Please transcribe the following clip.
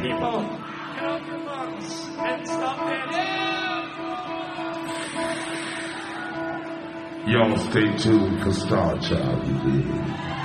people, get off your butts and stop dancing. Y'all stay tuned for Star Child, you dig?